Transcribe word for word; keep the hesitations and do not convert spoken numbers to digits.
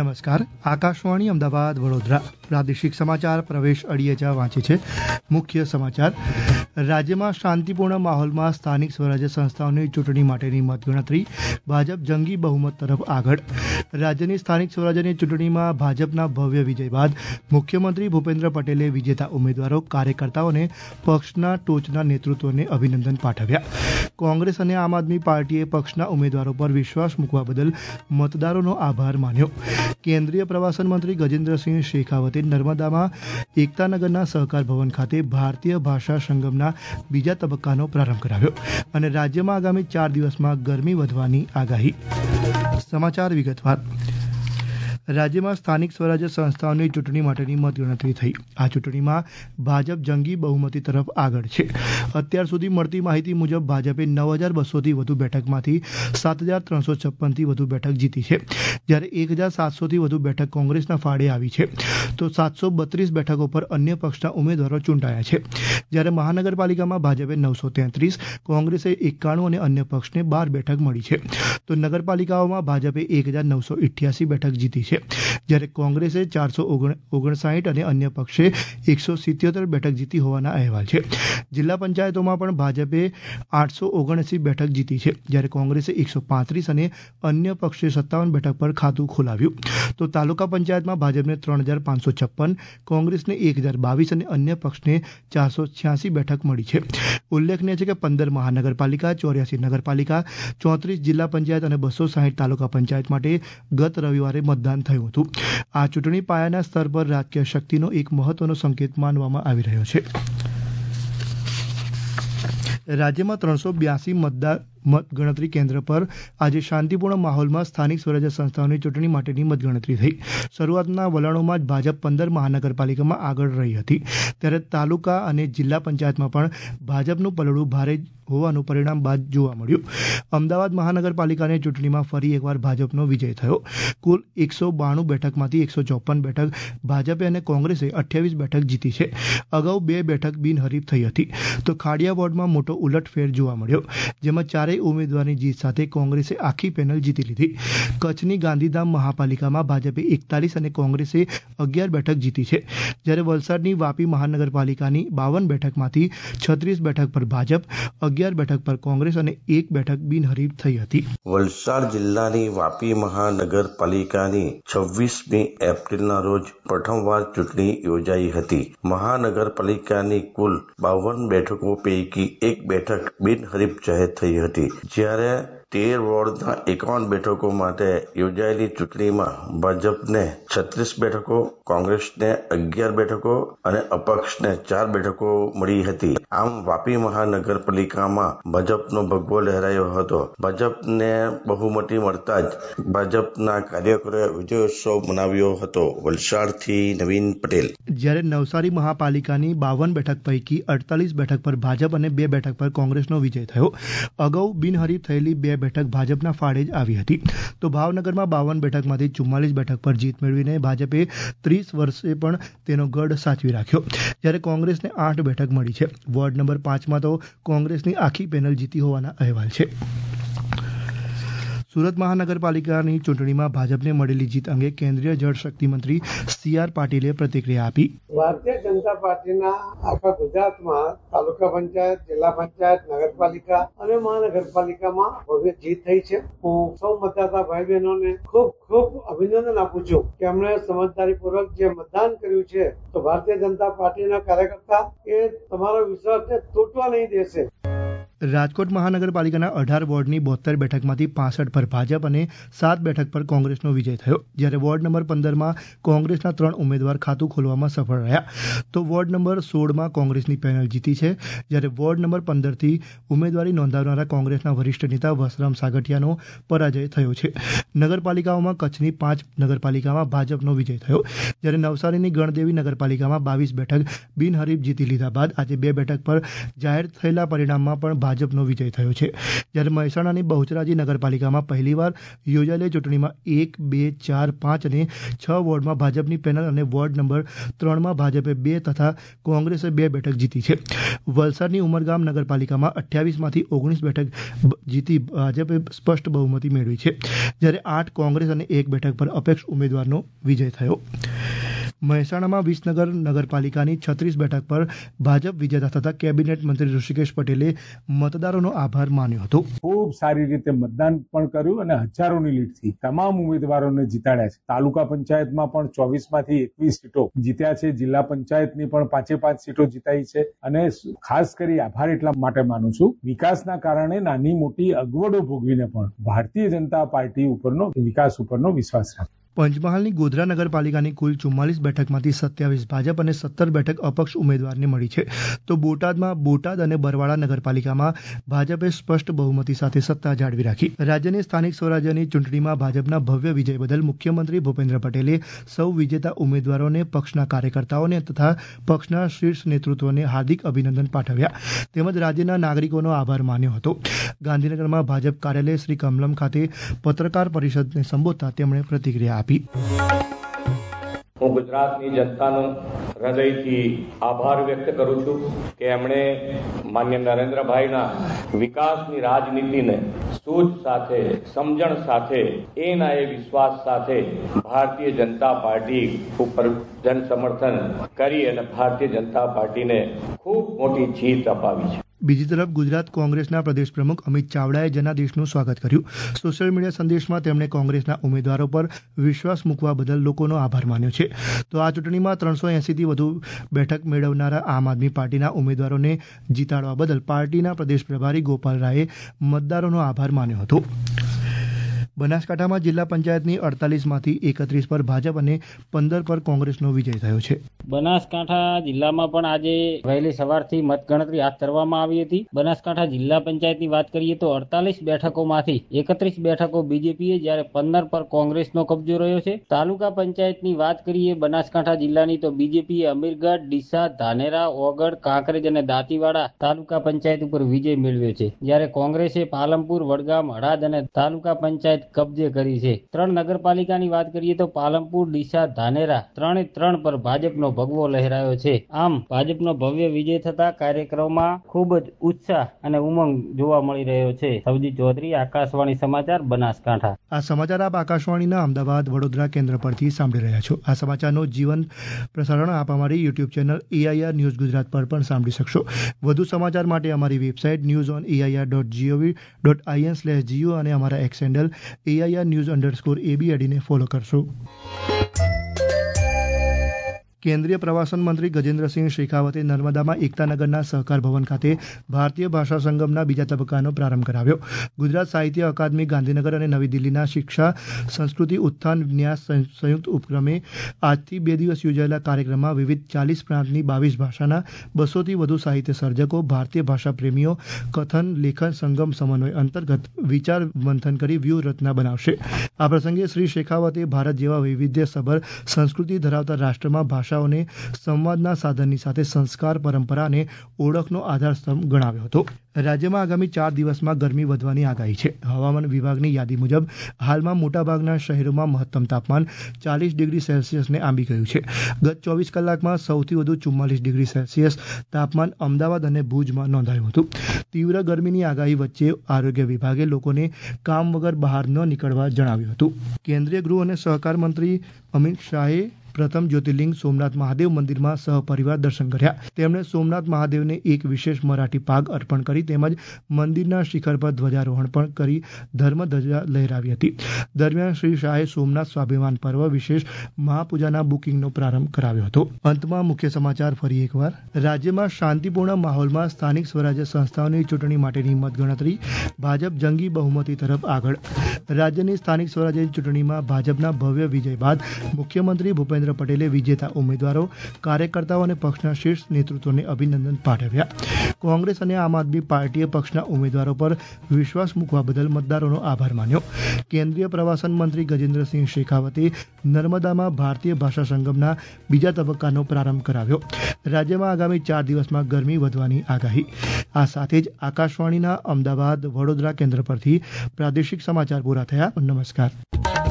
નમસ્કાર આકાશવાણી અમદાવાદ વડોદરા પ્રાદેશિક સમાચાર પ્રવેશ અડિયેજા વાંચે છે. મુખ્ય સમાચાર. રાજ્યમાં શાંતિપૂર્ણ માહોલમાં સ્થાનિક સ્વરાજ્ય સંસ્થાઓની ચૂંટણી માટેની મતગણતરી. ભાજપ જંગી બહુમત તરફ આગળ. રાજ્યની સ્થાનિક સ્વરાજ્યની ચૂંટણીમાં ભાજપના ભવ્ય વિજય બાદ મુખ્યમંત્રી ભૂપેન્દ્ર પટેલે વિજેતા ઉમેદવારો કાર્યકર્તાઓને પક્ષના ટોચના નેતૃત્વને અભિનંદન પાઠવ્યા. કોંગ્રેસ અને આમ આદમી પાર્ટીએ પક્ષના ઉમેદવારો પર વિશ્વાસ મૂકવા બદલ મતદારોનો આભાર માન્યો. કેન્દ્રીય પ્રવાસન મંત્રી ગજેન્દ્રસિંહ શેખાવતે નર્મદામાં એકતાનગરના સહકાર ભવન ખાતે ભારતીય ભાષા સંગમના બીજા તબક્કાનો પ્રારંભ કરાવ્યો. અને રાજ્યમાં આગામી ચાર દિવસમાં ગરમી વધવાની આગાહી. સમાચાર વિગતવાર. રાજ્યમાં સ્થાનિક સ્વરાજ્ય સંસ્થાઓની ચૂંટણી માટેની મતગણતરી થઈ. આ ચૂંટણીમાં ભાજપ જંગી બહુમતી તરફ આગળ છે. અત્યાર સુધી મળતી માહિતી મુજબ ભાજપે નવ હજાર બસોથી વધુ બેઠકમાંથી સાત હજાર ત્રણસો છપ્પનથી વધુ બેઠક જીતી છે, જ્યારે એક હજાર સાતસોથી વધુ બેઠક કોંગ્રેસના ફાળે આવી છે, તો સાતસો બત્રીસ બેઠકો પર અન્ય પક્ષના ઉમેદવારો ચૂંટાયા છે. જ્યારે મહાનગરપાલિકામાં ભાજપે નવસો તેત્રીસ, કોંગ્રેસે એકાણું અને અન્ય પક્ષને બાર બેઠક મળી છે, તો નગરપાલિકાઓમાં ભાજપે એક હજાર નવસો ઇઠ્યાસી બેઠક જીતી છે, જ્યારે કોંગ્રેસે ચારસો ઓગણસાઠ અને અન્ય પક્ષે એકસો સિત્યોતેર બેઠક જીતી હોવાના અહેવાલ છે. જિલ્લા પંચાયતોમાં પણ ભાજપે આઠસો ઓગણએસી બેઠક જીતી છે, જ્યારે કોંગ્રેસે એકસો પાંત્રીસ અને અન્ય પક્ષે સત્તાવન બેઠક પર ખાતું ખોલાવ્યું. તો તાલુકા પંચાયતમાં ભાજપને ત્રણ હજાર પાંચસો છપ્પન, કોંગ્રેસને એક હજાર બાવીસ અને અન્ય પક્ષને ચારસો છ્યાસી બેઠક મળી છે. ઉલ્લેખનીય છે કે પંદર મહાનગરપાલિકા, ચોર્યાસી નગરપાલિકા, ચોત્રીસ જિલ્લા પંચાયત અને બસો સાહીઠ તાલુકા પંચાયત માટે ગત રવિવારે મતદાન થયું હતું. આ ચૂંટણી પાયાના સ્તર પર રાજકીય શક્તિનો એક મહત્વનો સંકેત માનવામાં આવી રહ્યો છે. રાજ્યમાં ત્રણસો બ્યાસી મતદાર મતગણતરી કેન્દ્ર પર આજે શાંતિપૂર્ણ માહોલમાં સ્થાનિક સ્વરાજ્ય સંસ્થાઓની ચૂંટણી માટેની મતગણતરી થઈ. શરૂઆતના વલણોમાં જ ભાજપ પંદર મહાનગરપાલિકામાં આગળ રહી હતી, ત્યારે તાલુકા અને જિલ્લા પંચાયતમાં પણ ભાજપનું પલડું ભારે હોવાનું પરિણામ બાદ જોવા મળ્યું. અમદાવાદ મહાનગરપાલિકાની ચૂંટણીમાં ફરી એકવાર ભાજપનો વિજય થયો. કુલ એકસો બાણું બેઠકમાંથી એકસો ચોપન બેઠક ભાજપે અને કોંગ્રેસે અઠ્યાવીસ બેઠક જીતી છે. અગાઉ બે બેઠક બિનહરીફ થઈ હતી, તો ખાડિયા વોર્ડમાં મોટો ઉલટફેર જોવા મળ્યો, જેમાં ચારે ઉમેદવારની જીત સાથે કોંગ્રેસે આખી પેનલ જીતી લીધી. કચ્છની ગાંધીધામ મહાપાલિકામાં ભાજપે એકતાલીસ અને કોંગ્રેસે અગિયાર બેઠક જીતી છે, જ્યારે વલસાડની વાપી મહાનગરપાલિકાની બાવન બેઠકમાંથી છત્રીસ બેઠક પર ભાજપ, અગિયાર બેઠક પર કોંગ્રેસ અને એક બેઠક બિનહરીફ થઈ હતી. વલસાડ જિલ્લાની વાપી મહાનગરપાલિકાની છવ્વીસમી એપ્રિલના રોજ પ્રથમવાર ચૂંટણી યોજાઈ હતી. મહાનગરપાલિકાની કુલ બાવન બેઠકો પૈકી એક બેઠક બિનહરીફ જાહેર થઈ હતી, જ્યારે તેર વોર્ડના એકાવન બેઠકો માટે યોજાયેલી ચૂંટણીમાં ભાજપને છત્રીસ બેઠકો, કોંગ્રેસને અગિયાર બેઠકો અને અપક્ષને ચાર બેઠકો મળી હતી. આમ વાપી મહાનગરપાલિકામાં ભાજપનો ભગવો લહેરાયો હતો. ભાજપને બહુમતી મળતા જ ભાજપના કાર્યકરોએ વિજયોત્સવ મનાવ્યો હતો. વલસાડથી નવીન પટેલ. જ્યારે નવસારી મહાપાલિકાની બાવન બેઠક પૈકી અડતાલીસ બેઠક પર ભાજપ અને બે બેઠક પર કોંગ્રેસનો વિજય થયો. અગાઉ બિનહરીફ થયેલી બે બેઠક ભાજપના ફાળે જ આવી હતી. તો ભાવનગરમાં બાવન બેઠકમાંથી ચુમ્માલીસ બેઠક પર જીત મેળવીને ભાજપે ત્રીસ વર્ષે પણ તેનો ગઢ સાચવી રાખ્યો, જ્યારે કોંગ્રેસને આઠ બેઠક મળી છે. વોર્ડ નંબર પાંચમાં તો કોંગ્રેસની આખી પેનલ જીતી હોવાના અહેવાલ છે. સુરત મહાનગરપાલિકાની ચૂંટણીમાં ભાજપને મળેલી જીત અંગે કેન્દ્રીય જળશક્તિ મંત્રી સી આર પાટીલે પ્રતિક્રિયા આપી. ભારતીય જનતા પાર્ટીના આખા ગુજરાતમાં તાલુકા પંચાયત, જિલ્લા પંચાયત, નગરપાલિકા અને મહાનગરપાલિકામાં ભવ્ય જીત થઈ છે. હું સૌ મતદાતા ભાઈ બહેનોને ખૂબ ખૂબ અભિનંદન આપું છું કે એમણે સમજદારીપૂર્વક જે મતદાન કર્યું છે, તો ભારતીય જનતા પાર્ટીના કાર્યકર્તા એ તમારો વિશ્વાસને તૂટવા નહીં દેશે. રાજકોટ મહાનગરપાલિકાના અઢાર વોર્ડની બોતેર બેઠકમાંથી પાસઠ પર ભાજપ અને સાત બેઠક પર કોંગ્રેસનો વિજય થયો, જ્યારે વોર્ડ નંબર પંદરમાં કોંગ્રેસના ત્રણ ઉમેદવાર ખાતું ખોલવામાં સફળ રહ્યા, તો વોર્ડ નંબર સોળમાં કોંગ્રેસની પેનલ જીતી છે, જ્યારે વોર્ડ નંબર પંદરથી ઉમેદવારી નોંધાવનારા કોંગ્રેસના વરિષ્ઠ નેતા વસરામ સાગઠિયાનો પરાજય થયો છે. નગરપાલિકાઓમાં કચ્છની પાંચ નગરપાલિકામાં ભાજપનો વિજય થયો, જ્યારે નવસારીની ગણદેવી નગરપાલિકામાં બાવીસ બેઠક બિનહરીફ જીતી લીધા બાદ આજે બે બેઠક પર જાહેર થયેલા પરિણામમાં પણ ભાજપનો વિજય થયો છે. જ્યારે મહેસાણાની બહુચરાજી નગરપાલિકામાં પહેલીવાર યોજાયેલી ચૂંટણીમાં એક બે ચાર પાંચ અને છ વોર્ડમાં ભાજપની પેનલ અને વોર્ડ નંબર ત્રણમાં ભાજપે બે તથા કોંગ્રેસે બે બેઠક જીતી છે. વલસાડની ઉમરગામ નગરપાલિકામાં અઠ્યાવીસમાંથી ઓગણીસ બેઠક જીતી ભાજપે સ્પષ્ટ બહુમતી મેળવી છે, જ્યારે આઠ કોંગ્રેસ અને એક બેઠક પર અપક્ષ ઉમેદવારનો વિજય થયો. મહેસાણામાં વિસનગર નગરપાલિકાની છત્રીસ બેઠક પર ભાજપ વિજેતા થતા કેબિનેટ મંત્રી ઋષિકેશ પટેલે મતદારોનો આભાર માન્યો હતો. ખૂબ સારી રીતે મતદાન પણ કર્યું અને હજારોની લીડથી તમામ ઉમેદવારોને જીતાડ્યા છે. તાલુકા પંચાયતમાં પણ ચોવીસ માંથી એકવીસ સીટો જીત્યા છે. જિલ્લા પંચાયતની પણ પાંચે પાંચ સીટો જીતાઈ છે અને ખાસ કરી આભાર એટલા માટે માનું છું, વિકાસના કારણે નાની મોટી અગવડો ભોગવીને પણ ભારતીય જનતા પાર્ટી ઉપરનો વિકાસ ઉપરનો વિશ્વાસ રાખ્યો. પંચમહાલની ગોધરા નગરપાલિકાની કુલ ચુમ્માલીસ બેઠકમાંથી સત્યાવીસ ભાજપ અને સત્તર બેઠક અપક્ષ ઉમેદવારને મળી છે, તો બોટાદમાં બોટાદ અને બરવાડા નગરપાલિકામાં ભાજપે સ્પષ્ટ બહુમતી સાથે સત્તા જાળવી રાખી. રાજ્યની સ્થાનિક સ્વરાજ્યની ચૂંટણીમાં ભાજપના ભવ્ય વિજય બદલ મુખ્યમંત્રી ભૂપેન્દ્ર પટેલે સૌ વિજેતા ઉમેદવારોને, પક્ષના કાર્યકર્તાઓને તથા પક્ષના શીર્ષ નેતૃત્વને હાર્દિક અભિનંદન પાઠવ્યા તેમજ રાજ્યના નાગરિકોનો આભાર માન્યો હતો. ગાંધીનગરમાં ભાજપ કાર્યાલય શ્રી કમલમ ખાતે પત્રકાર પરિષદને સંબોધતા તેમણે પ્રતિક્રિયા આપી. હું ગુજરાતની જનતાનો હૃદયથી આભાર વ્યક્ત કરું છું કે એમણે માન્ય નરેન્દ્રભાઈના વિકાસની રાજનીતિને સૂઝ સાથે, સમજણ સાથે, એના એ વિશ્વાસ સાથે ભારતીય જનતા પાર્ટી ઉપર જન સમર્થન કરી અને ભારતીય જનતા પાર્ટીને ખૂબ મોટી જીત અપાવી છે. બીજી તરફ ગુજરાત કોંગ્રેસના પ્રદેશ પ્રમુખ અમિત ચાવડાએ જનાદેશનું સ્વાગત કર્યું. સોશિયલ મીડિયા સંદેશમાં તેમણે કોંગ્રેસના ઉમેદવારો પર વિશ્વાસ મૂકવા બદલ લોકોનો આભાર માન્યો છે. તો આ ચૂંટણીમાં ત્રણસો એંસીથી વધુ બેઠક મેળવનારા આમ આદમી પાર્ટીના ઉમેદવારોને જીતાડવા બદલ પાર્ટીના પ્રદેશ પ્રભારી ગોપાલ રાયે મતદારોનો આભાર માન્યો હતો. બનાસકાંઠામાં જિલ્લા પંચાયતની અડતાલીસમાંથી એકત્રીસ પર ભાજપ અને પંદર પર કોંગ્રેસનો વિજય થયો છે. બનાસકાંઠા જિલ્લામાં પણ આજે વહેલી સવારથી મતગણતરી હાથ ધરવામાં આવી હતી. બનાસકાંઠા જિલ્લા પંચાયતની વાત કરીએ તો અડતાલીસ બેઠકોમાંથી એકત્રીસ બેઠકો બીજેપીએ, જ્યારે પંદર પર કોંગ્રેસનો કબજો રહ્યો છે. તાલુકા પંચાયતની વાત કરીએ બનાસકાંઠા જિલ્લાની તો બીજેપીએ અમીરગઢ, ડીસા, ધાનેરા, ઓગળ, કાંકરેજ અને દાંતીવાડા તાલુકા પંચાયત ઉપર વિજય મેળવ્યો છે, જ્યારે કોંગ્રેસે પાલનપુર, વડગામ, હળાદ અને તાલુકા પંચાયત કબજે કરી છે. ત્રણ નગરપાલિકાની વાત કરીએ તો પાલનપુર, ડીસા, ધાનેરા ત્રણે ત્રણ પર ભાજપનો ભગવો લહેરાયો છે. આમ ભાજપનો ભવ્ય વિજય થતા કાર્યક્રમમાં ખૂબ જ ઉત્સાહ અને ઉમંગ જોવા મળી રહ્યો છે. સવજી ચૌધરી, આકાશવાણી સમાચાર, બનાસકાંઠા. આ સમાચાર આપ આકાશવાણીના અમદાવાદ, વડોદરા કેન્દ્ર પરથી સાંભળી રહ્યા છો. આ સમાચારનો જીવન પ્રસારણ આપ અમારી YouTube channel AIR news Gujarat પર પણ સાંભળી શકશો. વધુ સમાચાર માટે અમારી website news on AIR dot gov dot in slash જીઓ અને અમારા X handle AIR news underscore AB એડીને ફોલો કરશો. કેન્દ્રીય પ્રવાસન મંત્રી ગજેન્દ્રસિંહ શેખાવતે નર્મદામાં એકતાનગરના સહકાર ભવન ખાતે ભારતીય ભાષા સંગમના બીજા તબક્કાનો પ્રારંભ કરાવ્યો. ગુજરાત સાહિત્ય અકાદમી ગાંધીનગર અને નવી દિલ્હીના શિક્ષા સંસ્કૃતિ ઉત્થાન ન્યાસ સંયુક્ત ઉપક્રમે આજથી બે દિવસ યોજાયેલા કાર્યક્રમમાં વિવિધ ચાલીસ પ્રાંતની બાવીસ ભાષાના બસોથી વધુ સાહિત્ય સર્જકો, ભારતીય ભાષા પ્રેમીઓ કથન લેખન સંગમ સમન્વય અંતર્ગત વિચાર મંથન કરી વ્યૂહ રચના બનાવશે. આ પ્રસંગે શ્રી શેખાવતે ભારત જેવા વૈવિધ્યસભર સંસ્કૃતિ ધરાવતા રાષ્ટ્રમાં ભાષા સંવાદના સાધનની સાથે સંસ્કાર, પરંપરા અને ઓળખનો આધારસ્તંભ ગણાવ્યો હતો. રાજ્યમાં આગામી ચાર દિવસમાં ગરમી વધવાની આગાહી છે. હવામાન વિભાગની યાદી મુજબ હાલમાં મોટાભાગના શહેરોમાં મહત્તમ તાપમાન ચાલીસ ડિગ્રી સેલ્સિયસને આંબી ગયું છે. ગત ચોવીસ કલાકમાં સૌથી વધુ ચુમ્માલીસ ડિગ્રી સેલ્સિયસ તાપમાન અમદાવાદ અને ભુજમાં નોંધાયું હતું. તીવ્ર ગરમીની આગાહી વચ્ચે આરોગ્ય વિભાગે લોકોને કામ વગર બહાર ન નીકળવા જણાવ્યું હતું. કેન્દ્રીય ગૃહ અને સહકાર મંત્રી અમિત શાહે પ્રથમ જ્યોતિર્લિંગ સોમનાથ મહાદેવ મંદિરમાં સહપરિવાર દર્શન કર્યા. તેમણે સોમનાથ મહાદેવને એક વિશેષ મરાઠી પાગ અર્પણ કરી તેમજ મંદિરના શિખર પર ધ્વજારોહણ પણ કરી ધર્મધ્વજા લહેરાવી હતી. દરમિયાન શ્રી શાહે સોમનાથ સ્વાભિમાન પર્વ વિશેષ મહાપૂજાના બુકિંગનો પ્રારંભ કરાવ્યો હતો. અંતમાં મુખ્ય સમાચાર ફરી એકવાર. રાજ્યમાં શાંતિપૂર્ણ માહોલમાં સ્થાનિક સ્વરાજ્ય સંસ્થાઓની ચૂંટણી માટેની મતગણતરી, ભાજપ જંગી બહુમતી તરફ આગળ. રાજ્યની સ્થાનિક સ્વરાજ્યની ચૂંટણીમાં ભાજપના ભવ્ય વિજય બાદ મુખ્યમંત્રી ભૂપેન્દ્ર ભૂપેન્દ્ર પટેલે વિજેતા ઉમેદવારો, કાર્યકર્તાઓ અને પક્ષના શીર્ષ નેતૃત્વને અભિનંદન પાઠવ્યા. કોંગ્રેસ અને આમ આદમી પાર્ટીએ પક્ષના ઉમેદવારો પર વિશ્વાસ મૂકવા બદલ મતદારોનો આભાર માન્યો. કેન્દ્રીય પ્રવાસન મંત્રી ગજેન્દ્રસિંહ શેખાવતે નર્મદામાં ભારતીય ભાષા સંગમના બીજા તબક્કાનો પ્રારંભ કરાવ્યો. રાજ્યમાં આગામી ચાર દિવસમાં ગરમી વધવાની આગાહી. આ સાથે જ આકાશવાણીના અમદાવાદ વડોદરા કેન્દ્ર પરથી પ્રાદેશિક સમાચાર પૂરા થયા. નમસ્કાર.